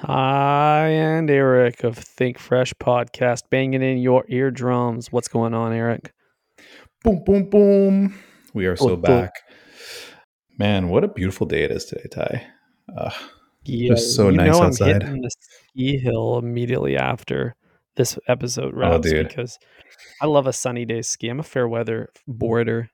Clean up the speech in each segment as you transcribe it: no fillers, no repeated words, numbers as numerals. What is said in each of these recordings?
Hi, and Eric of Think Fresh Podcast, banging in your eardrums. What's going on, Eric? Boom, boom, boom. We are so Toto. back. Man, what a beautiful day it is today, Ty. Uh, Yeah, just so nice I'm outside. hitting the ski hill immediately after this episode Oh, wraps dude. because I love a sunny day ski. I'm a fair weather boarder.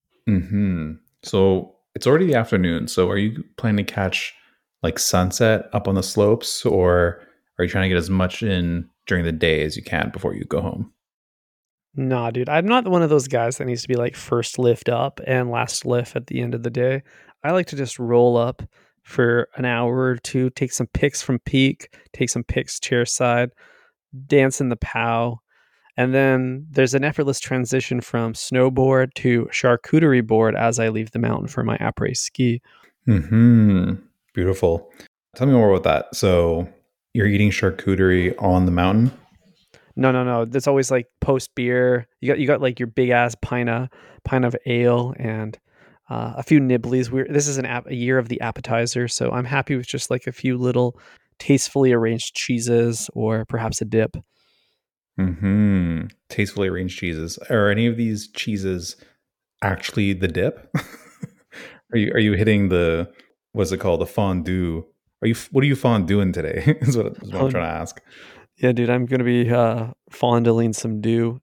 So it's already the afternoon. So are you planning to catch like sunset up on the slopes, or are you trying to get as much in during the day as you can before you go home? Nah, dude, I'm not one of those guys that needs to be like first lift up and last lift at the end of the day. I like to just roll up for an hour or two, take some pics from peak, take some pics chair side, dance in the POW. And then there's an effortless transition from snowboard to charcuterie board as I leave the mountain for my après ski. Hmm. Beautiful. Tell me more about that. So you're eating charcuterie on the mountain? No. There's always like post beer. You got like your big ass pint of ale and a few nibblies. This is a year of the appetizer, so I'm happy with just like a few little tastefully arranged cheeses or perhaps a dip. Tastefully arranged cheeses. Are any of these cheeses actually the dip? Are you hitting the what's it called, the fondue? What are you fondueing today? is what I'm trying to ask. Yeah, dude, I'm gonna be fondling some dew.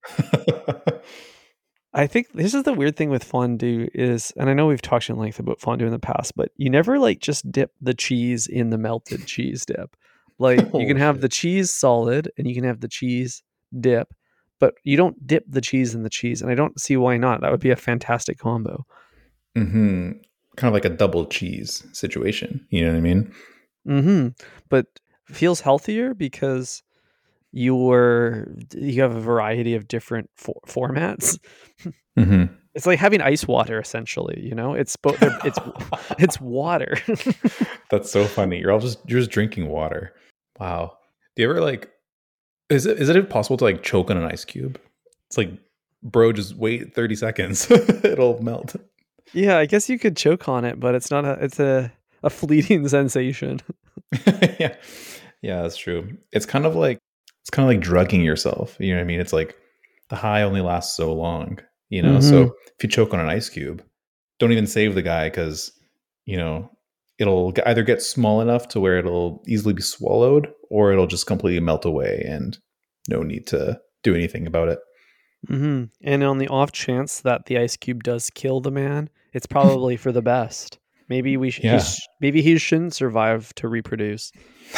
I think this is the weird thing with fondue is, and I know we've talked in length about fondue in the past, but you never like just dip the cheese in the melted cheese dip. Like you Oh can have shit. the cheese solid and you can have the cheese dip, but you don't dip the cheese in the cheese, and I don't see why not. That would be a fantastic combo. Mm-hmm. Kind of like a double cheese situation. You know what I mean? Mm-hmm. But feels healthier because you have a variety of different formats. Mm-hmm. It's like having ice water, essentially. It's both. It's water. That's so funny. You're just drinking water. Wow. Do you ever like is it impossible to like choke on an ice cube? It's like, bro, just wait 30 seconds. It'll melt. Yeah, I guess you could choke on it, but it's not a. It's a fleeting sensation. Yeah. Yeah, that's true. It's kind of like drugging yourself. You know what I mean? It's like the high only lasts so long, you know? So Mm-hmm. if you choke on an ice cube, don't even save the guy because, you know, it'll either get small enough to where it'll easily be swallowed or it'll just completely melt away and no need to do anything about it. Mm-hmm. And on the off chance that the ice cube does kill the man, it's probably for the best. Maybe Yeah. maybe he shouldn't survive to reproduce.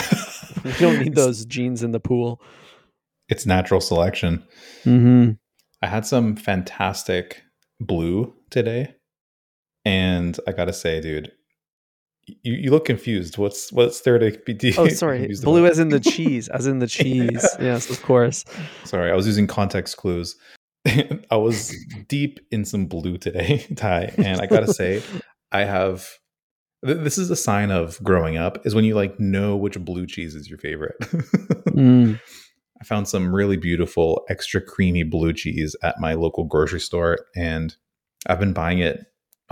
We don't need it's, those genes in the pool. it's natural selection. Mm-hmm. I had some fantastic blue today. And I gotta say, dude, you look confused. What's there to Oh, be sorry. confused Blue about? as in the cheese, as in the cheese. Yeah. Yes, of course. Sorry, I was using context clues. I was deep in some blue today, Ty, and I gotta say, I have. This is a sign of growing up is when you like know which blue cheese is your favorite. Mm. I found some really beautiful extra creamy blue cheese at my local grocery store, and I've been buying it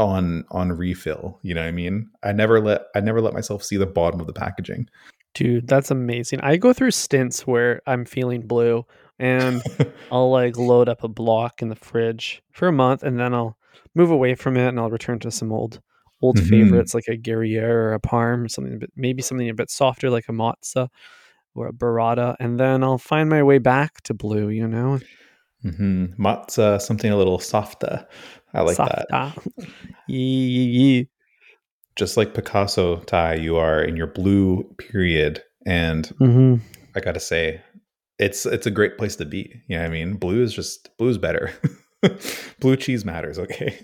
on refill. You know what I mean? I never let myself see the bottom of the packaging. Dude, that's amazing. I go through stints where I'm feeling blue and I'll like load up a block in the fridge for a month and then I'll move away from it and I'll return to some old Hmm. favorites like a Gruyere or a Parm, maybe something a bit softer like a Mozza or a Burrata, and then I'll find my way back to blue. Matza, something a little softer. I like that. Safta. Yee. Just like Picasso, Ty, you are in your blue period, and Mm-hmm. I gotta say, it's a great place to be. You know what I mean? Blue's better. Blue cheese matters, okay?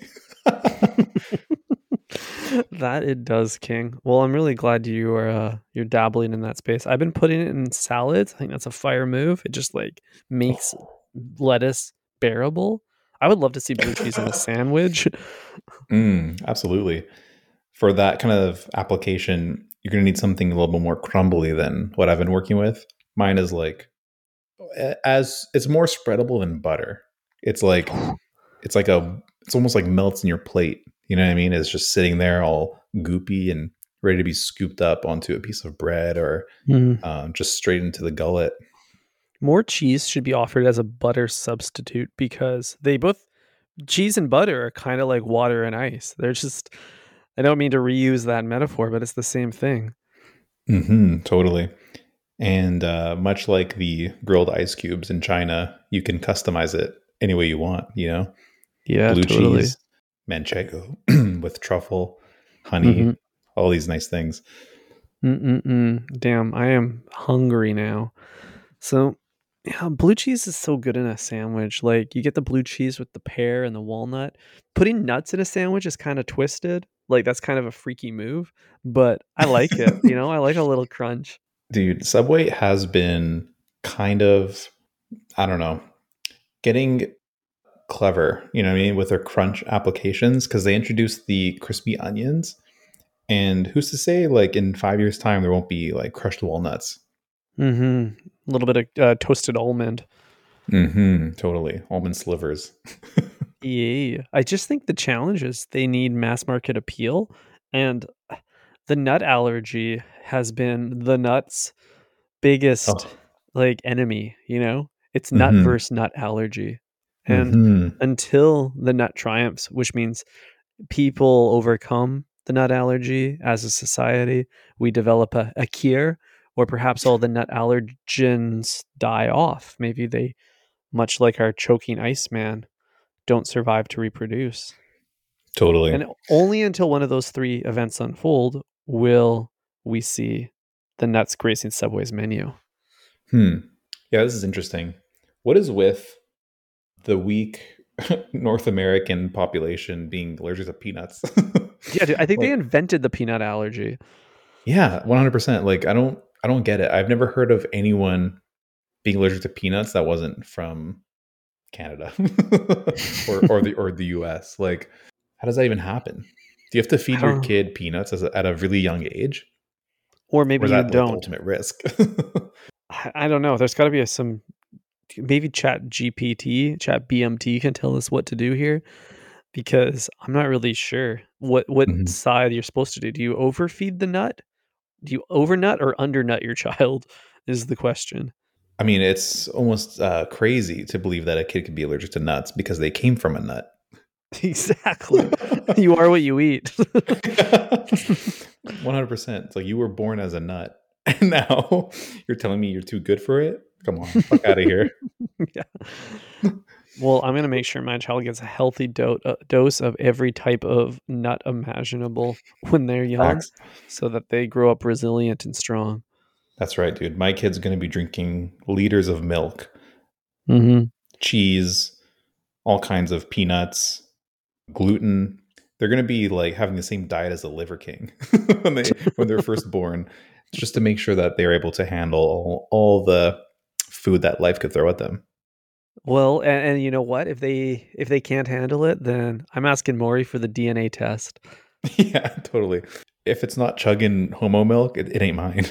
That it does, King. Well, I'm really glad you're dabbling in that space. I've been putting it in salads. I think that's a fire move. It just like makes Oh. lettuce bearable. I would love to see blue cheese in a sandwich. Absolutely. For that kind of application, you're gonna need something a little bit more crumbly than what I've been working with. Mine is like as it's more spreadable than butter. It's like it's like a it's almost like melts in your plate. You know what I mean? It's just sitting there all goopy and ready to be scooped up onto a piece of bread or Mm. just straight into the gullet. More cheese should be offered as a butter substitute because they both cheese and butter are kind of like water and ice. They're just I don't mean to reuse that metaphor, but it's the same thing. Totally. And much like the grilled ice cubes in China, you can customize it any way you want, Yeah, blue totally. cheese, manchego with truffle, honey, Mhm. all these nice things. Mm-mm-mm. Damn, I am hungry now. So, yeah, blue cheese is so good in a sandwich. Like, you get the blue cheese with the pear and the walnut. Putting nuts in a sandwich is kind of twisted. Like, that's kind of a freaky move, but I like it. I like a little crunch. Dude, Subway has been kind of, I don't know, getting clever, you know what I mean, with their crunch applications because they introduced the crispy onions. And who's to say, like, in 5 years' time, there won't be like crushed walnuts? Mhm. A little bit of toasted almond. Totally. Almond slivers. Yeah. I just think the challenge is they need mass market appeal, and the nut allergy has been the nuts' biggest, Oh, like, enemy? It's nut mm-hmm. versus nut allergy, and Mm-hmm. until the nut triumphs, which means people overcome the nut allergy as a society, we develop a cure, or perhaps all the nut allergens die off. Maybe they, much like our choking Iceman, don't survive to reproduce. Totally. And only until one of those three events unfold will we see the nuts gracing Subway's menu. Hmm. Yeah, this is interesting. What is with the weak North American population being allergic to peanuts? Yeah, dude, I think they Like, invented the peanut allergy. yeah, 100%. Like, I don't get it. I've never heard of anyone being allergic to peanuts that wasn't from Canada or the US. Like, how does that even happen? Do you have to I feed your don't, kid peanuts at a really young age? or Or maybe is you that like the don't. ultimate risk? I don't know. There's got to be some maybe Chat BMT can tell us what to do here because I'm not really sure what Mhm. side you're supposed to do. Do you overfeed the nut? Do you overnut or undernut your child? Is the question. I mean, it's almost crazy to believe that a kid could be allergic to nuts because they came from a nut. Exactly. You are what you eat. 100%. It's like you were born as a nut, and now you're telling me you're too good for it? Come on, fuck out of here. Yeah. Well, I'm gonna make sure my child gets a healthy dose of every type of nut imaginable when they're young, Facts. so that they grow up resilient and strong. That's right, dude. My kid's going to be drinking liters of milk, Mhm. cheese, all kinds of peanuts, gluten. They're going to be like having the same diet as the Liver King when they're first born, just to make sure that they're able to handle all the food that life could throw at them. Well, and you know what? If they can't handle it, then I'm asking Maury for the DNA test. Yeah, totally. If it's not chugging homo milk, it ain't mine.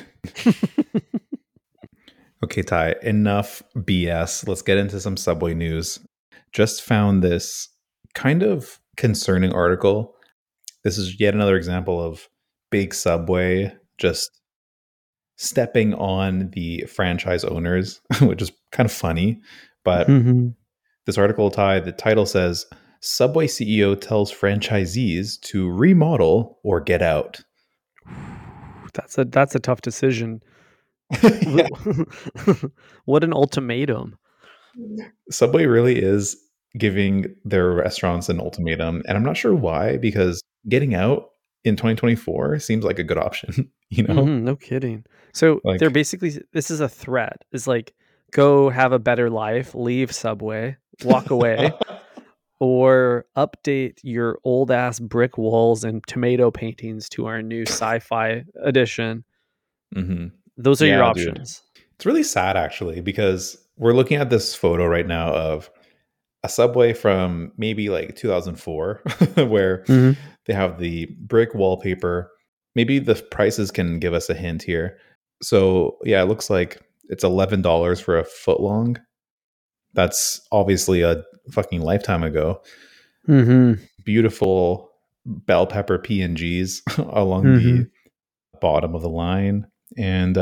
Okay, Ty, enough BS. Let's get into some Subway news. Just found this kind of concerning article. This is yet another example of big Subway just stepping on the franchise owners, which is kind of funny. But Mhm. this article, Ty, the title says Subway CEO tells franchisees to remodel or get out. That's a tough decision. Yeah, What an ultimatum. Subway really is giving their restaurants an ultimatum. And I'm not sure why, because getting out in 2024 seems like a good option, you know? No kidding. So they're Like, basically this is a threat. It's like go have a better life, leave Subway, walk away, or update your old ass brick walls and tomato paintings to our new sci-fi edition. hmm Those are your yeah, dude. options. It's really sad actually, because we're looking at this photo right now of a Subway from maybe like 2004, where Mhm. they have the brick wallpaper. Maybe the prices can give us a hint here. So, yeah, it looks like it's $11 for a foot long. That's obviously a fucking lifetime ago. Mhm. Beautiful bell pepper PNGs along the Mhm. bottom of the line. And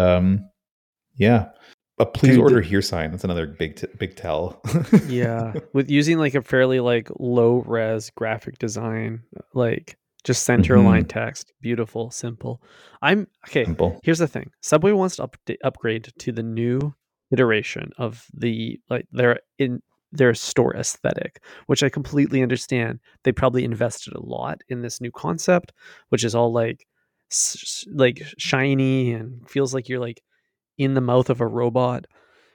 yeah, a please Dude, order here sign. That's another big tell. yeah, with using like a fairly like low res graphic design, like just center align Hmm. text, beautiful, simple. I'm okay. Simple. Here's the thing: Subway wants to upgrade to the new iteration of the like their store aesthetic, which I completely understand. They probably invested a lot in this new concept, which is all like like shiny and feels like you're like in the mouth of a robot.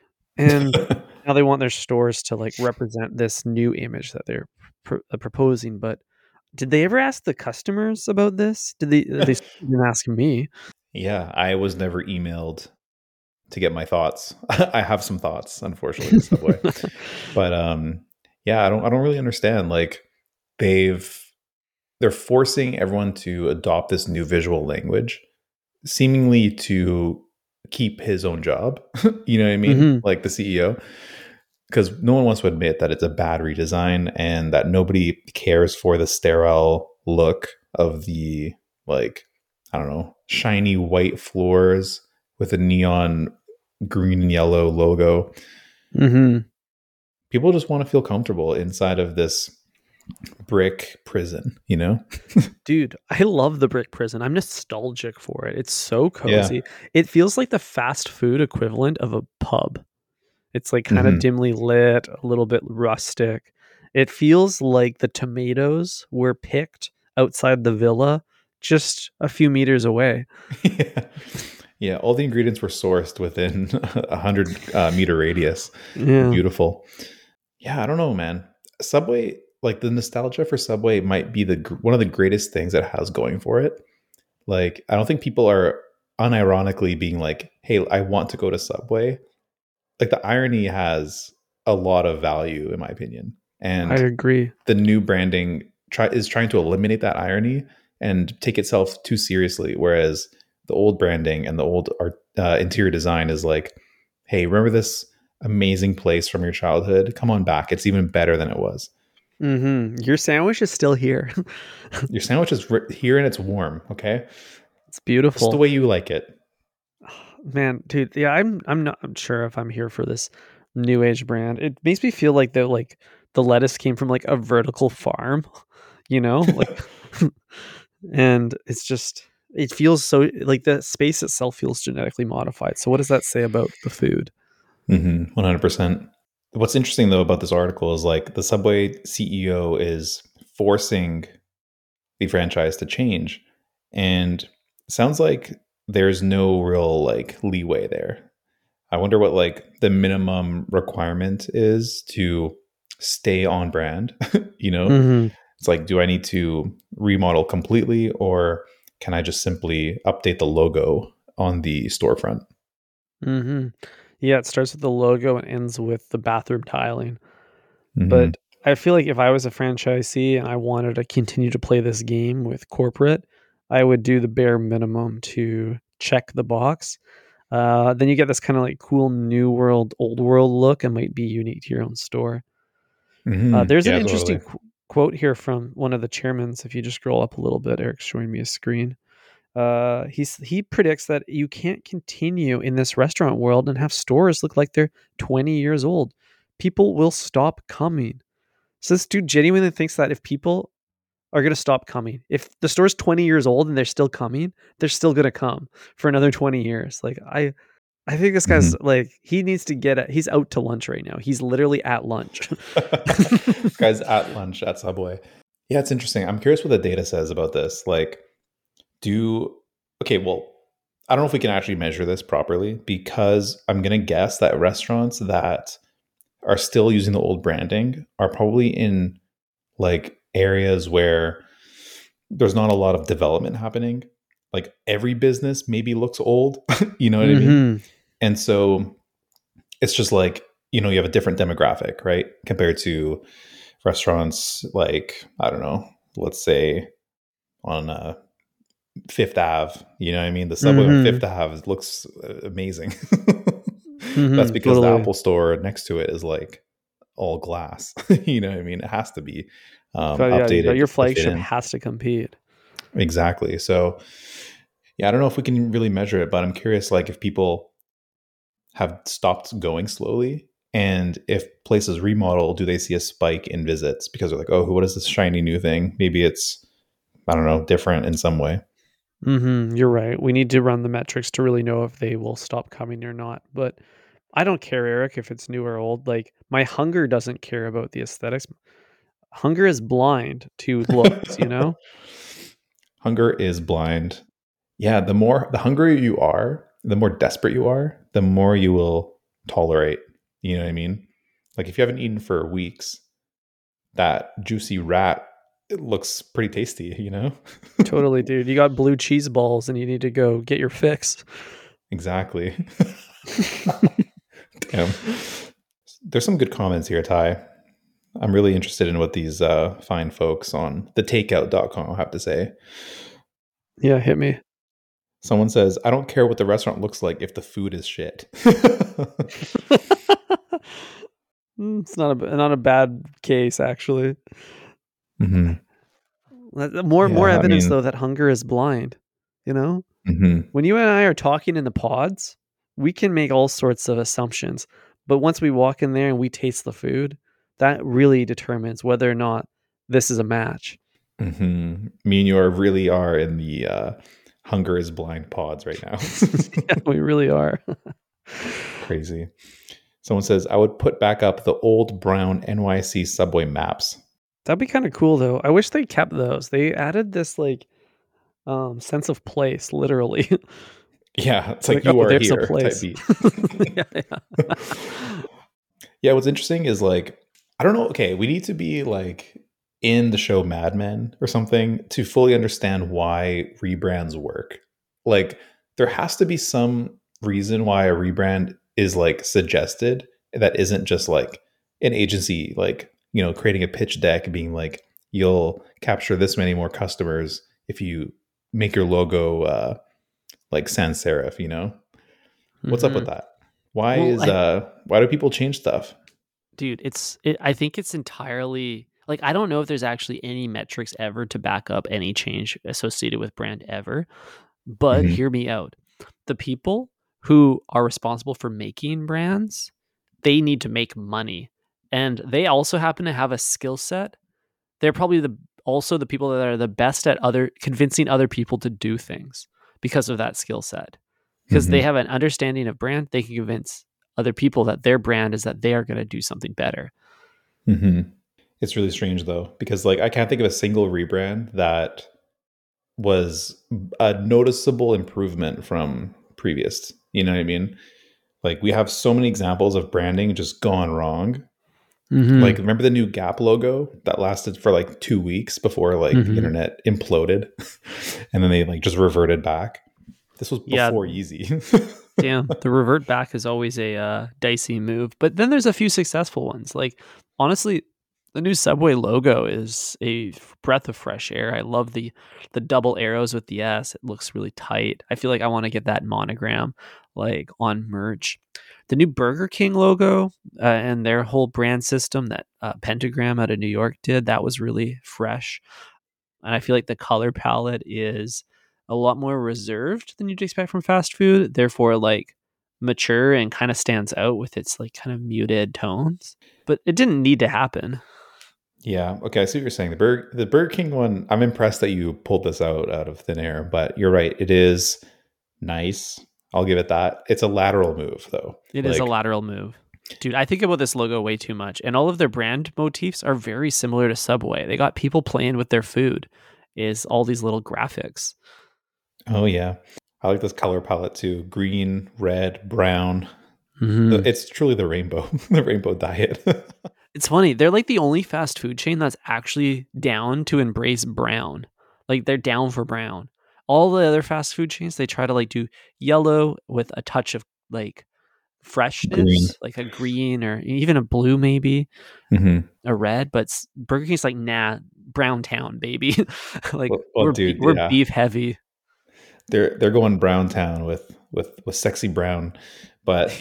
And now they want their stores to like represent this new image that they're proposing. But did they ever ask the customers about this? They didn't ask me? Yeah, I was never emailed to get my thoughts. I have some thoughts, unfortunately, with Subway. But yeah, I don't really understand. Like they've they're forcing everyone to adopt this new visual language, seemingly to keep his own job. You know what I mean? Hmm. Like the CEO. Because no one wants to admit that it's a bad redesign and that nobody cares for the sterile look of the, like, I don't know, shiny white floors with a neon green and yellow logo. Hmm. People just want to feel comfortable inside of this brick prison, you know? Dude, I love the brick prison. I'm nostalgic for it. It's so Yeah. cozy. It feels like the fast food equivalent of a pub. It's like kind of Hmm. dimly lit, a little bit rustic. It feels like the tomatoes were picked outside the villa just a few meters away. Yeah. Yeah. All the ingredients were sourced within 100 meter radius. Yeah. Beautiful. Yeah. I don't know, man. Subway, like the nostalgia for Subway might be one of the greatest things it has going for it. Like, I don't think people are unironically being like, hey, I want to go to Subway. Like, the irony has a lot of value, in my opinion. I And agree. the new branding is trying to eliminate that irony and take itself too seriously. Whereas the old branding and the old art, interior design is like, hey, remember this amazing place from your childhood? Come on back. It's even better than it was. Your sandwich is still here. Your sandwich is here and it's warm. Okay. It's Just the beautiful. way you like it. Man, dude, yeah, I'm not I'm sure if I'm here for this new age brand. It makes me feel like the lettuce came from like a vertical farm, you know? Like and it's just it feels so like the space itself feels genetically modified. So what does that say about the food? 100%. What's interesting though about this article is like the Subway CEO is forcing the franchise to change. And it sounds like there's no real like leeway there. I wonder what like the minimum requirement is to stay on brand. You know, Mhm. it's like, do I need to remodel completely or can I just simply update the logo on the storefront? Mhm. Yeah, it starts with the logo and ends with the bathroom tiling. Hmm. But I feel like if I was a franchisee and I wanted to continue to play this game with corporate, I would do the bare minimum to check the box. Then you get this kind of like cool new world, old world look and might be unique to your own store. Hmm. There's an Yeah, interesting totally. quote here from one of the chairmans. If you just scroll up a little bit, Eric's showing me a screen. He predicts that you can't continue in this restaurant world and have stores look like they're 20 years old. People will stop coming. So this dude genuinely thinks that if people are going to stop coming, if the store's 20 years old and they're still coming, they're still going to come for another 20 years. Like I think this Hmm. guy's like he needs to he's out to lunch right now. He's literally at lunch. Guys at lunch at Subway. Yeah, it's interesting. I'm curious what the data says about this. Like, do okay, well, I don't know if we can actually measure this properly because I'm gonna guess that restaurants that are still using the old branding are probably in like areas where there's not a lot of development happening. Like every business maybe looks old, you know what I mean? Mhm. And so it's just like, you have a different demographic, right? Compared to restaurants like, I don't know, let's say on Fifth Ave, you know what I mean? The subway on Fifth Mhm. Ave looks amazing. That's Mhm. because the Totally. Apple store next to it is like all glass. You know what I mean? It has to be But yeah, updated your to fit flagship in. has to compete. Exactly. So Yeah, I don't know if we can really measure it, but I'm curious, like if people have stopped going slowly, and if places remodel, do they see a spike in visits because they're like, oh, what is this shiny new thing? Maybe it's, I don't know, different in some way. You're right. We need to run the metrics to really know if they will stop coming or not. But I don't care, Eric, if it's new or old. Like my hunger doesn't care about the aesthetics. Hunger is blind to looks, you know? Hunger is blind. Yeah, the hungrier you are, the more desperate you are, the more you will tolerate. You know what I mean? Like if you haven't eaten for weeks, that juicy rat, it looks pretty tasty, you know? Totally, dude. You got blue cheese balls and you need to go get your fix. Exactly. Damn. There's some good comments here, Ty. I'm really interested in what these fine folks on thetakeout.com have to say. Yeah, hit me. Someone says, I don't care what the restaurant looks like if the food is shit. It's not a bad case actually. Hmm. More Yeah, I evidence mean, though that hunger is blind, you know? mhm. When you and I are talking in the pods, we can make all sorts of assumptions, but once we walk in there and we taste the food, that really determines whether or not this is a match. Me and you really are in the hunger is blind pods right now. Yeah, we really are. Crazy. Someone says, I would put back up the old brown NYC subway maps. That'd be kind of cool though. I wish they kept those. They added this like sense of place, literally. Yeah, it's Like, like you oh, are there's a here type place. beat. Yeah, yeah. Yeah, what's interesting is like, I don't know. Okay, we need to be like in the show Mad Men or something to fully understand why rebrands work. Like, there has to be some reason why a rebrand is like suggested that isn't just like an agency, like, you know, creating a pitch deck being like, you'll capture this many more customers if you make your logo like sans serif, you know? What's up with Hmm. that? Why Well, is why do people change stuff? Dude, I think it's entirely like I don't know if there's actually any metrics ever to back up any change associated with brand ever, but Mhm. hear me out. The people who are responsible for making brands, they need to make money. And they also happen to have a skill set. They're probably also the people that are the best at other convincing other people to do things because of that skill set. Because they Mhm. have an understanding of brand, they can convince other people that their brand is that they are going to do something better. Mhm. It's really strange though, because like I can't think of a single rebrand that was a noticeable improvement from previous. You know what I mean? Like we have so many examples of branding just gone wrong. Like Mm-hmm. remember the new Gap logo that lasted for like 2 weeks before like the Mm-hmm. internet imploded and then they like just reverted back. This was Yeah, before Yeezy. damn. The revert back is always a dicey move, but then there's a few successful ones. Like honestly, the new Subway logo is a breath of fresh air. I love the double arrows with the S. It looks really tight. I feel like I want to get that monogram like on merch. The new Burger King logo and their whole brand system that Pentagram out of New York did, that was really fresh. And I feel like the color palette is a lot more reserved than you'd expect from fast food, therefore like mature and kind of stands out with its like kind of muted tones. But it didn't need to happen. Yeah. Okay. I see what you're saying. The Burger King one, I'm impressed that you pulled this out of thin air, but you're right. It is nice. I'll give it that. It's a lateral move though. It is a Like, lateral move. Dude, I think about this logo way too much. And all of their brand motifs are very similar to Subway. They got people playing with their food, is all these little graphics. oh yeah. I like this color palette too. Green, red, brown. Mm-hmm. It's truly the rainbow, the rainbow diet. It's funny. They're like the only fast food chain that's actually down to embrace brown. Like they're down for brown. All the other fast food chains, they try to like do yellow with a touch of like Green. freshness, like a green or even a blue, maybe Hmm. a red. But Burger King's like, nah, brown town, baby. Like Well, dude, we're yeah. beef heavy. They're going brown town with sexy brown. But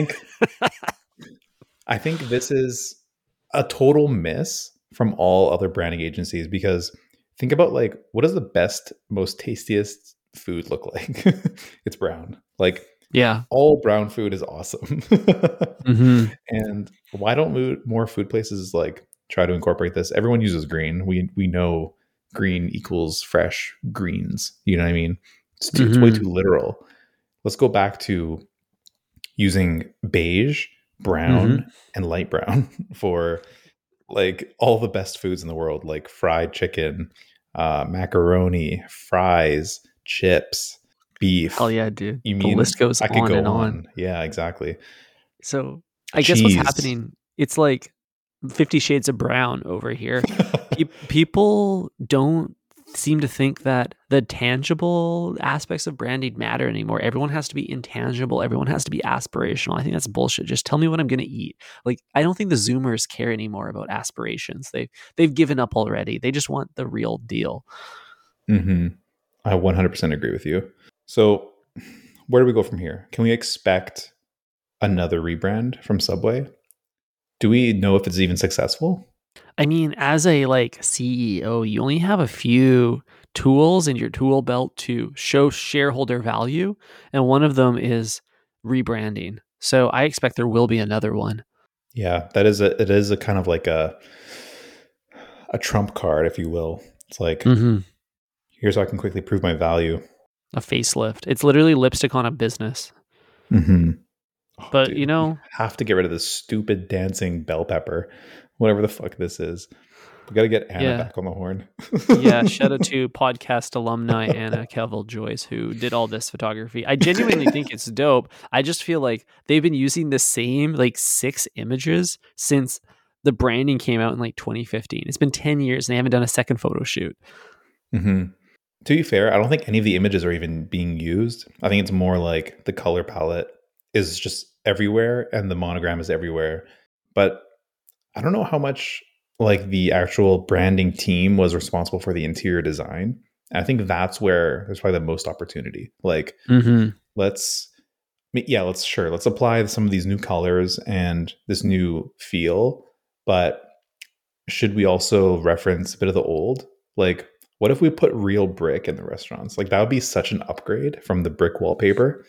I think this is a total miss from all other branding agencies because think about like what is the best, most tastiest food look like? It's brown. Like Yeah. all brown food is awesome. hmm And why don't more food places like try to incorporate this? Everyone uses green. We know green equals fresh greens. You know what I mean? It's way hmm too literal. Let's go back to using beige, hmm brown, and light brown for like all the best foods in the world, like fried chicken, macaroni, fries, chips, Hell beef. yeah, dude. You The mean list goes I could on go and on. on? Yeah, exactly. So I guess what's Cheese. happening, it's like 50 Shades of Brown over here. People don't seem to think that the tangible aspects of branding matter anymore. Everyone has to be intangible. Everyone has to be aspirational. I think that's bullshit. Just tell me what I'm going to eat. Like, I don't think the Zoomers care anymore about aspirations. They've given up already. They just want the real deal. Hmm. I 100% agree with you. So, where do we go from here? Can we expect another rebrand from Subway? Do we know if it's even successful? I mean, as a like CEO, you only have a few tools in your tool belt to show shareholder value, and one of them is rebranding. So I expect there will be another one. Yeah, it is a kind of like a trump card, if you will. It's like, hmm here's how I can quickly prove my value. A facelift. It's literally lipstick on a business. Hmm. Oh, But dude, we have to get rid of this stupid dancing bell pepper, whatever the fuck this is. We got to get Anna yeah. back on the horn. Yeah, shout out to podcast alumni Anna Kelville Joyce who did all this photography. I genuinely think it's dope. I just feel like they've been using the same like 6 images since the branding came out in like 2015. It's been 10 years and they haven't done a second photo shoot. Hmm. To be fair, I don't think any of the images are even being used. I think it's more like the color palette is just everywhere and the monogram is everywhere. But I don't know how much like the actual branding team was responsible for the interior design. I think that's where there's probably the most opportunity. Like, Mm-hmm. let's let's apply some of these new colors and this new feel, but should we also reference a bit of the old? Like, what if we put real brick in the restaurants? Like, that would be such an upgrade from the brick wallpaper.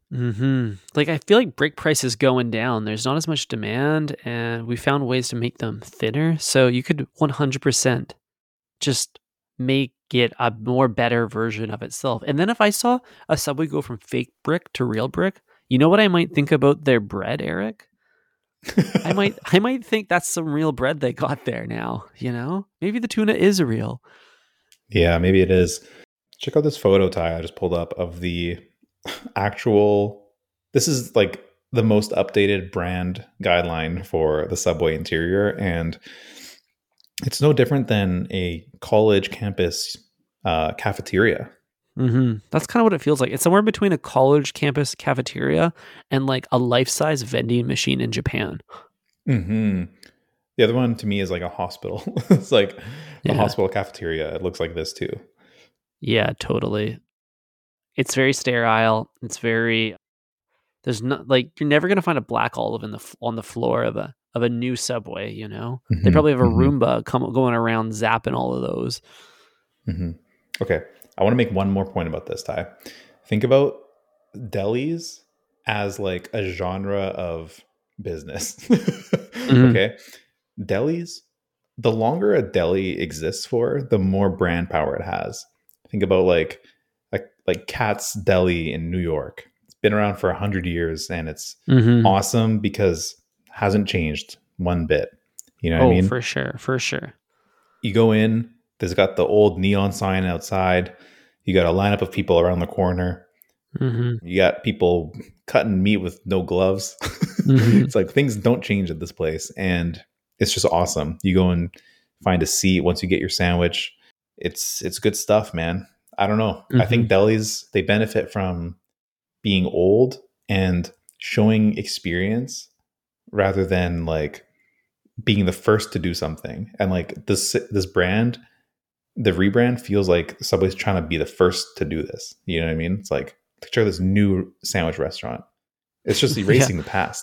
Like I feel like brick price is going down. There's not as much demand, and we found ways to make them thinner. So you could 100% just make it a more better version of itself. And then if I saw a Subway go from fake brick to real brick, you know what I might think about their bread, Eric? I might think that's some real bread they got there now, you know? Maybe the tuna is real. Yeah, maybe it is. Check out this photo Ty I just pulled up of the actual. This is like the most updated brand guideline for the Subway interior, and it's no different than a college campus cafeteria. That's kind of what it feels like. It's somewhere between a college campus cafeteria and like a life-size vending machine in Japan. Hmm. The other one to me is like a hospital. It's like a Yeah. hospital cafeteria. It looks like this too. Yeah, totally. It's very sterile. It's very there's not like you're never gonna find a black olive on the floor of a new Subway. You know, they Hmm. probably have a Hmm. Roomba going around zapping all of those. Hmm. Okay, I want to make one more point about this, Ty. Think about delis as like a genre of business. hmm Okay, delis. The longer a deli exists for, the more brand power it has. Think about like Katz Deli in New York. It's been around for 100 years, and it's hmm awesome because it hasn't changed one bit. You know what I Oh, mean? for sure, for sure. You go in, there's got the old neon sign outside. You got a lineup of people around the corner. hmm You got people cutting meat with no gloves. hmm It's like things don't change at this place, and it's just awesome. You go and find a seat once you get your sandwich. It's good stuff, man. I don't know. I hmm think delis they benefit from being old and showing experience rather than like being the first to do something. And like this brand, the rebrand feels like Subway's trying to be the first to do this. You know what I mean? It's like picture this new sandwich restaurant. It's just Yeah, erasing the past.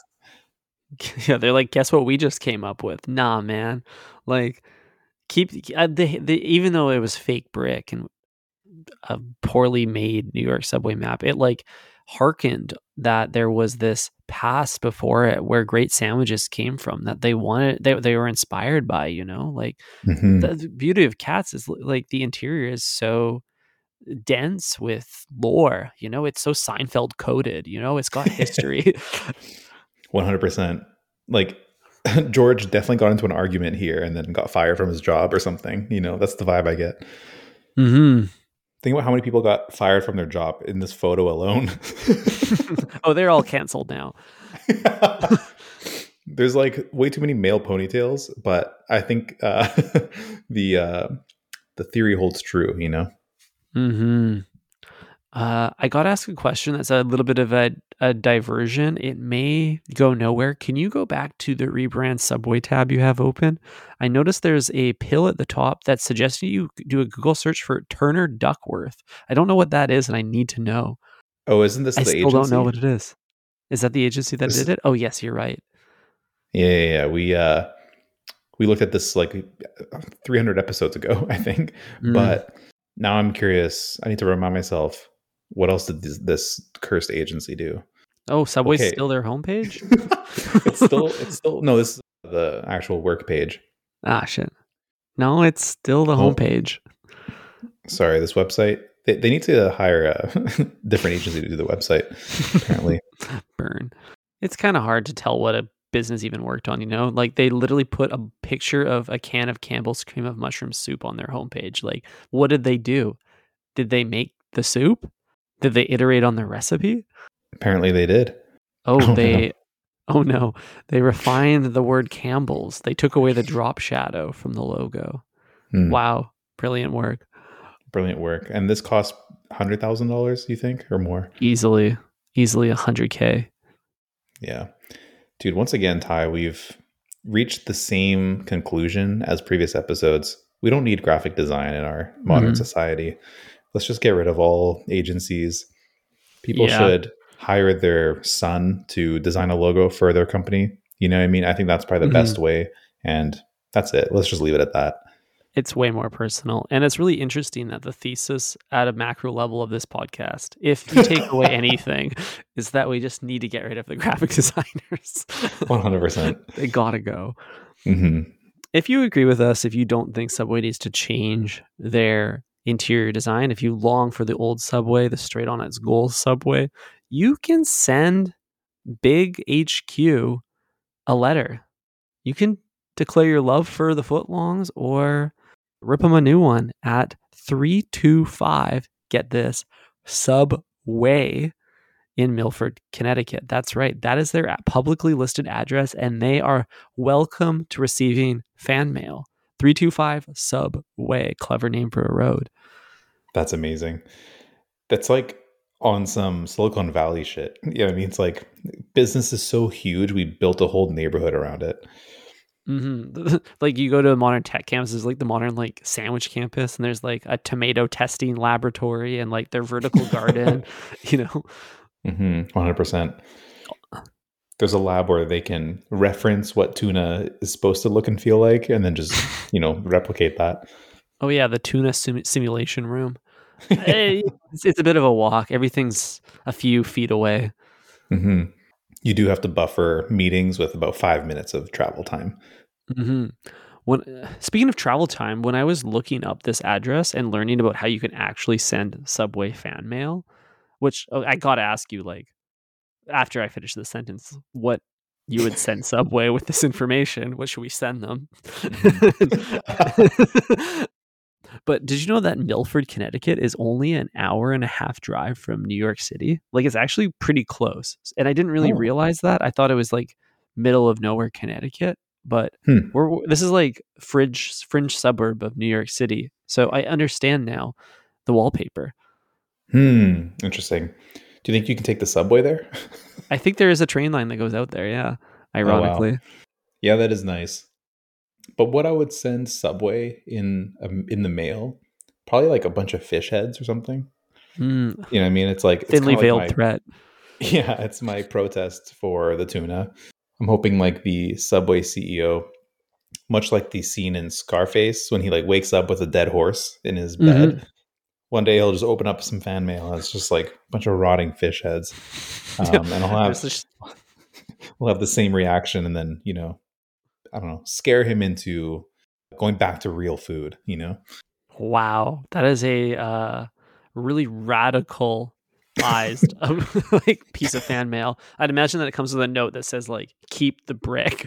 yeah. They're like, guess what we just came up with? Nah, man. Like, keep the even though it was fake brick and a poorly made New York subway map. It like harkened that there was this past before it where great sandwiches came from that they wanted, they were inspired by, you know, like Mhm. the beauty of Cats is like the interior is so dense with lore, you know, it's so Seinfeld coded, you know, it's got history. 100%. Like George definitely got into an argument here and then got fired from his job or something. You know, that's the vibe I get. Mm-hmm. Think about how many people got fired from their job in this photo alone. Oh, they're all canceled now. There's like way too many male ponytails, but I think the uh, the theory holds true. You know. Mm-hmm. I got to ask a question that's a little bit of a diversion. It may go nowhere. Can you go back to the rebrand Subway tab you have open? I noticed there's a pill at the top that's suggesting you do a Google search for Turner Duckworth. I don't know what that is, and I need to know. Oh, isn't this I the still don't know agency? what it is. Is that the agency that This, did it? Oh, yes, you're right. yeah. We looked at this like 300 episodes ago, I think. Mm. But now I'm curious. I need to remind myself, what else did this cursed agency do? Oh, Subway's Okay. still their homepage? it's still no, this is the actual work page. Ah, shit. No, it's still the Oh, homepage. sorry, this website. They need to hire a different agency to do the website, apparently. Burn. It's kind of hard to tell what a business even worked on, you know? Like they literally put a picture of a can of Campbell's cream of mushroom soup on their homepage. Like, what did they do? Did they make the soup? Did they iterate on the recipe? Apparently they did. Oh, Oh no. oh no. They refined the word Campbell's. They took away the drop shadow from the logo. Hmm. Wow. Brilliant work. Brilliant work. And this cost $100,000, you think, or more? Easily 100K. Yeah. Dude, once again, Ty, we've reached the same conclusion as previous episodes. We don't need graphic design in our modern society. Let's just get rid of all agencies. People Yeah. should hire their son to design a logo for their company. You know what I mean? I think that's probably the best way. And that's it. Let's just leave it at that. It's way more personal. And it's really interesting that the thesis at a macro level of this podcast, if you take away anything, is that we just need to get rid of the graphic designers. 100%. They gotta go. Mm-hmm. If you agree with us, if you don't think Subway needs to change their interior design, if you long for the old Subway, the straight on its goals Subway, you can send Big HQ a letter. You can declare your love for the footlongs or rip them a new one at 325, get this, Subway in Milford, Connecticut. That's right. That is their publicly listed address, and they are welcome to receiving fan mail. 325 Subway. Clever name for a road. That's amazing. That's like on some Silicon Valley shit. You know what I mean? It's like business is so huge, we built a whole neighborhood around it. Mm-hmm. Like you go to a modern tech campus, there's like the modern like sandwich campus, and there's like a tomato testing laboratory and like their vertical garden, you know. 100%. There's a lab where they can reference what tuna is supposed to look and feel like, and then just replicate that. Oh yeah, the tuna simulation room. It's a bit of a walk. Everything's a few feet away. Mm-hmm. You do have to buffer meetings with about 5 minutes of travel time. Mm-hmm. Speaking of travel time, when I was looking up this address and learning about how you can actually send Subway fan mail, which I gotta ask you, like, after I finish the sentence, what you would send Subway with this information? What should we send them? But did you know that Milford, Connecticut is only an hour and a half drive from New York City? Like it's actually pretty close. And I didn't really realize that. I thought it was like middle of nowhere, Connecticut, but this is like fringe suburb of New York City. So I understand now the wallpaper. Interesting. Do you think you can take the subway there? I think there is a train line that goes out there. Yeah. Ironically. Oh, wow. Yeah, that is nice. But what I would send Subway in the mail, probably like a bunch of fish heads or something. You know what I mean? It's like thinly it's veiled like threat. Yeah, it's my protest for the tuna. I'm hoping like the Subway CEO, much like the scene in Scarface when he like wakes up with a dead horse in his bed, one day he'll just open up some fan mail and it's just like a bunch of rotting fish heads, and we'll have the same reaction, and then I don't know, scare him into going back to real food. Wow, that is a really radicalized like piece of fan mail. I'd imagine that it comes with a note that says like "keep the brick."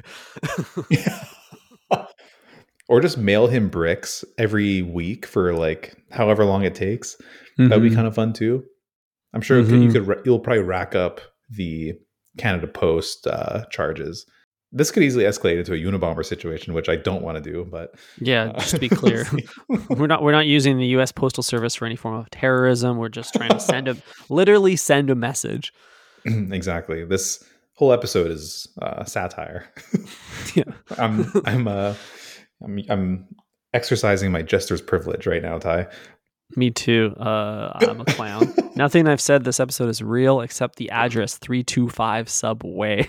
Or just mail him bricks every week for like however long it takes. That'd be kind of fun too. I'm sure you'll probably rack up the Canada Post charges. This could easily escalate into a Unabomber situation, which I don't want to do. But yeah, just to be clear, we're not using the U.S. Postal Service for any form of terrorism. We're just trying to literally send a message. Exactly. This whole episode is satire. Yeah, I'm exercising my jester's privilege right now, Ty. Me too. I'm a clown. Nothing I've said this episode is real except the address 325 Subway.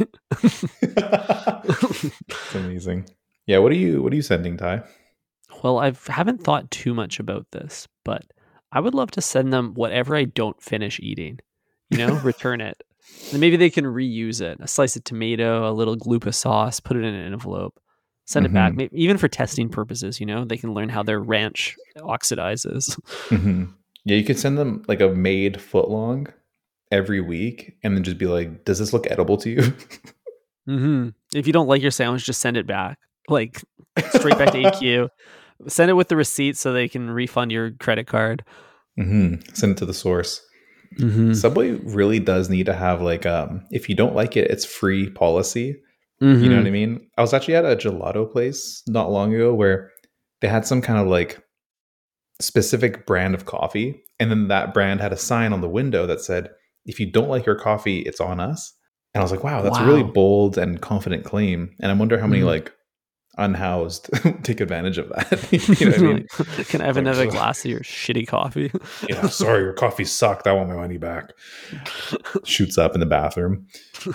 It's amazing. Yeah, what are you sending, Ty? Well, I haven't thought too much about this, but I would love to send them whatever I don't finish eating. Return it. And maybe they can reuse it. A slice of tomato, a little glupa sauce, put it in an envelope. Send it back, maybe even for testing purposes. They can learn how their ranch oxidizes. Yeah, you could send them like a made footlong every week, and then just be like, "Does this look edible to you?" If you don't like your sandwich, just send it back, like straight back to EQ. Send it with the receipt so they can refund your credit card. Send it to the source. Subway really does need to have like, if you don't like it, it's free policy. You know what I mean? I was actually at a gelato place not long ago where they had some kind of like specific brand of coffee. And then that brand had a sign on the window that said, "If you don't like your coffee, it's on us." And I was like, wow, that's a really bold and confident claim. And I wonder how many like unhoused take advantage of that. You know what I mean? Can I have another glass of your shitty coffee? Yeah, sorry, your coffee sucked. I want my money back. Shoots up in the bathroom.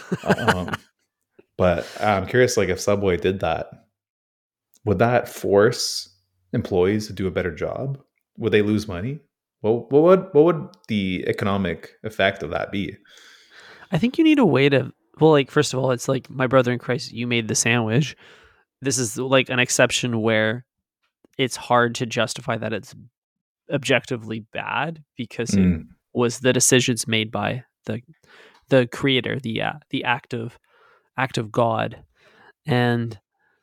But I'm curious, like if Subway did that, would that force employees to do a better job? Would they lose money? What would the economic effect of that be? I think you need a way to. Well, like first of all, it's like my brother in Christ. You made the sandwich. This is like an exception where it's hard to justify that it's objectively bad because it was the decisions made by the creator, the act of God. And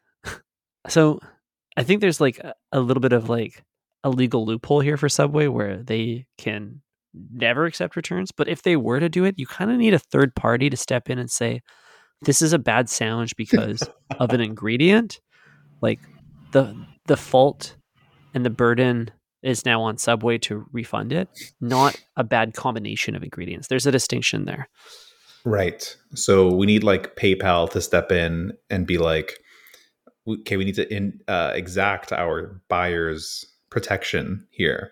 so I think there's like a little bit of like a legal loophole here for Subway where they can never accept returns. But if they were to do it, you kind of need a third party to step in and say, this is a bad sandwich because of an ingredient. Like the fault and the burden is now on Subway to refund it, not a bad combination of ingredients. There's a distinction there. Right. So we need like PayPal to step in and be like, okay, we need to exact our buyer's protection here.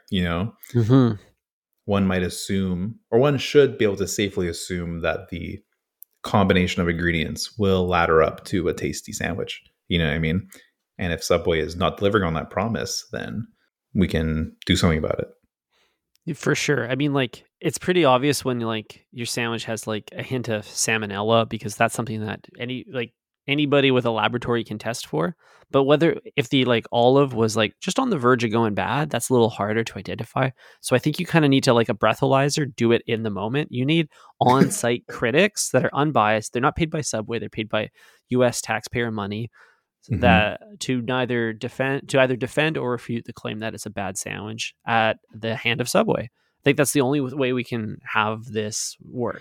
One might assume, or one should be able to safely assume that the combination of ingredients will ladder up to a tasty sandwich. You know what I mean? And if Subway is not delivering on that promise, then we can do something about it. For sure. I mean, like, it's pretty obvious when like your sandwich has like a hint of salmonella, because that's something that anybody with a laboratory can test for. But if the like olive was like just on the verge of going bad, that's a little harder to identify. So I think you kind of need to, like a breathalyzer, do it in the moment. You need on-site critics that are unbiased. They're not paid by Subway. They're paid by U.S. taxpayer money that to either defend or refute the claim that it's a bad sandwich at the hand of Subway. I think that's the only way we can have this work.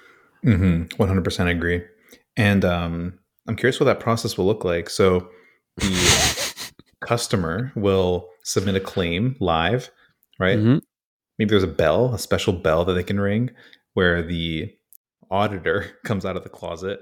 100% agree. And I'm curious what that process will look like. So the customer will submit a claim live, right? Maybe there's a special bell that they can ring where the auditor comes out of the closet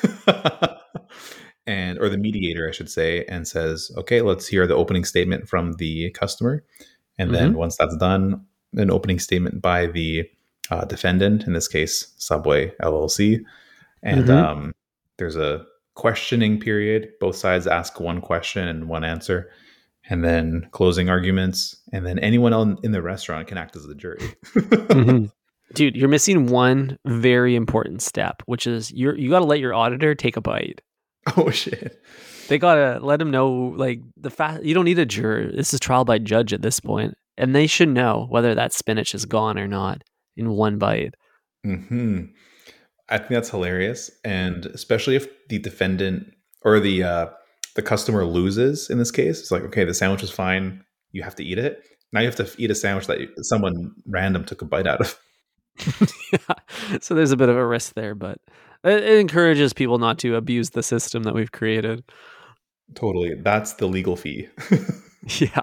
or the mediator, I should say, and says, okay, let's hear the opening statement from the customer. And then once that's done, an opening statement by the defendant, in this case, Subway LLC. And there's a questioning period. Both sides ask one question and one answer. and then closing arguments, and then anyone else in the restaurant can act as the jury. Mm-hmm. Dude, you're missing one very important step, which is you got to let your auditor take a bite. Oh shit! They gotta let him know, like, you don't need a juror. This is trial by judge at this point, and they should know whether that spinach is gone or not in one bite. Hmm. I think that's hilarious, and especially if the defendant or the customer loses in this case, it's like, okay, the sandwich is fine. You have to eat it. Now you have to eat a sandwich that someone random took a bite out of. Yeah. So there's a bit of a risk there, but it encourages people not to abuse the system that we've created. Totally. That's the legal fee. Yeah.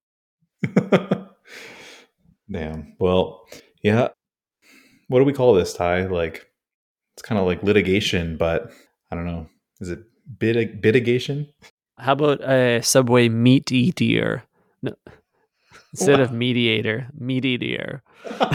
Damn. Well, yeah. What do we call this, Ty? Like, it's kind of like litigation, but I don't know. Is it bitigation? How about a Subway meat eater? No, instead of mediator, meat eater.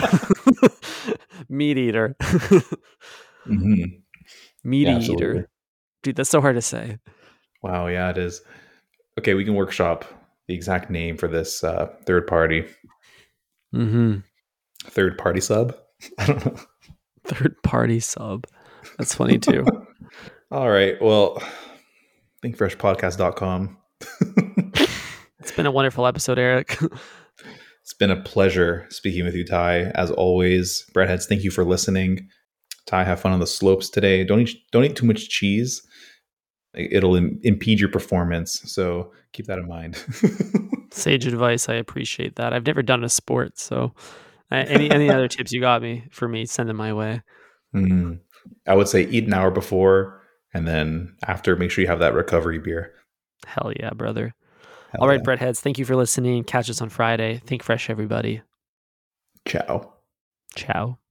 Meat eater. Mm-hmm. Meat Yeah, eater. absolutely. Dude, that's so hard to say. Wow. Yeah, it is. Okay, we can workshop the exact name for this third party. Mm-hmm. Third party sub? I don't know. Third party sub. That's funny too. All right. Well, thinkfreshpodcast.com. It's been a wonderful episode, Eric. It's been a pleasure speaking with you, Ty. As always, Breadheads, thank you for listening. Ty, have fun on the slopes today. Don't eat too much cheese. It'll impede your performance. So keep that in mind. Sage advice. I appreciate that. I've never done a sport, so any other tips you got for me, send them my way. I would say eat an hour before, and then after, make sure you have that recovery beer. Hell yeah, brother. Hell All right, yeah. Breadheads, thank you for listening. Catch us on Friday. Think fresh, everybody. Ciao. Ciao.